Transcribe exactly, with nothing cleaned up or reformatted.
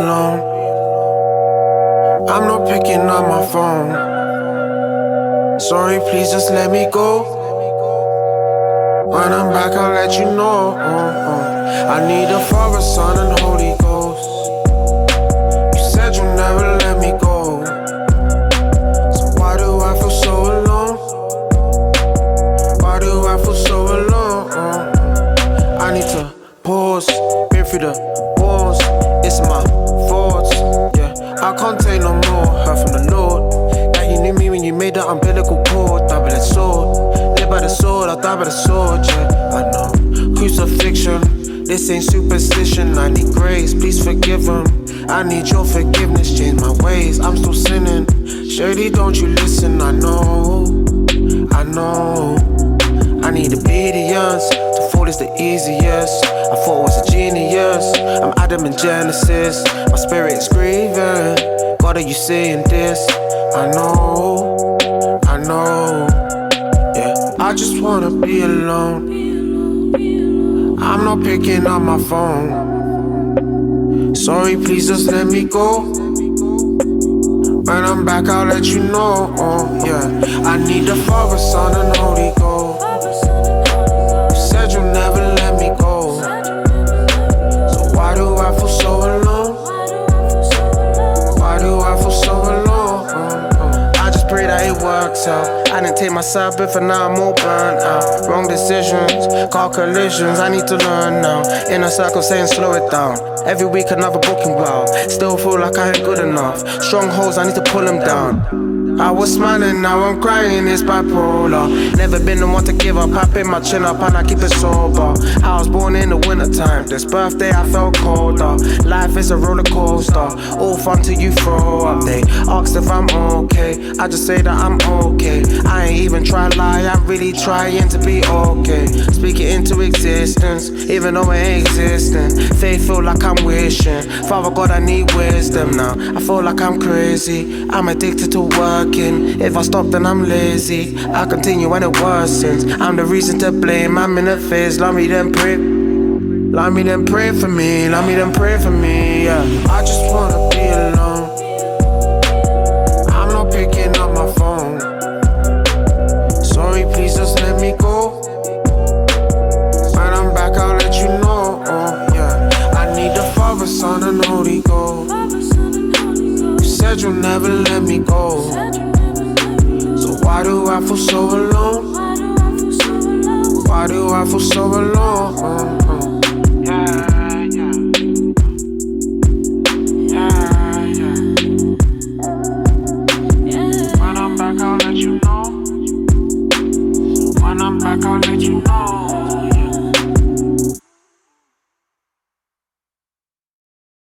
alone. I'm not picking up my phone. Sorry, please just let me go. When I'm back, I'll let you know. I need the Father, Son, and Holy Ghost. You said you'll never let me go. So why do I feel so alone? Why do I feel so alone? I need to pause, breathe through the walls. It's my thoughts, yeah. I can't take no more, heard from the Lord. That you knew me when you made the umbilical cord. Double-edged sword, live by the sword, I'll die by the sword, yeah. I know, crucifixion, this ain't superstition. I need grace, please forgive him. I need your forgiveness, change my ways, I'm still sinning. Shady, don't you listen, I know, I know. I need obedience, to fall is the easiest. I thought I was a genius, I'm Adam in Genesis. My spirit's grieving, God, are you seeing this? I know, I know, yeah. I just wanna be alone. I'm not picking up my phone. Sorry, please just let me go. When I'm back, I'll let you know, yeah. I need the Father, Son, and Holy Ghost. You said you'll never let me go. So why do I feel so alone? Why do I feel so alone? I just pray that it works out. I didn't take my Sabbath and now I'm all burnt out. Wrong decisions, car collisions, I need to learn now. Inner circle saying slow it down. Every week another booking wow. Still feel like I ain't good enough. Strongholds, I need to pull them down. I was smiling, now I'm crying, it's bipolar. Never been the one to give up, I pin my chin up and I keep it sober. I was born in the winter time, this birthday I felt colder. Life is a roller coaster, all fun till you throw up. They asked if I'm okay, I just say that I'm okay. I ain't even try to lie, I'm really trying to be okay. Speak it into existence, even though it ain't existing. Faith feel like I'm wishing, Father God I need wisdom now. I feel like I'm crazy, I'm addicted to work. If I stop, then I'm lazy. I continue when it worsens. I'm the reason to blame. I'm in a phase. Love me, then pray. Love me, then pray for me. Love me, then pray for me. Yeah. I just wanna be alone. I'm not picking up my phone. Sorry, please just let me go. When I'm back, I'll let you know. Oh, yeah. I need the Father, Son, and Holy Ghost. You said you'll never let me go. Why do I feel so alone? Why do I feel so alone? Yeah, yeah. Yeah, yeah. When I'm back, I'll let you know. When I'm back, I'll let you know.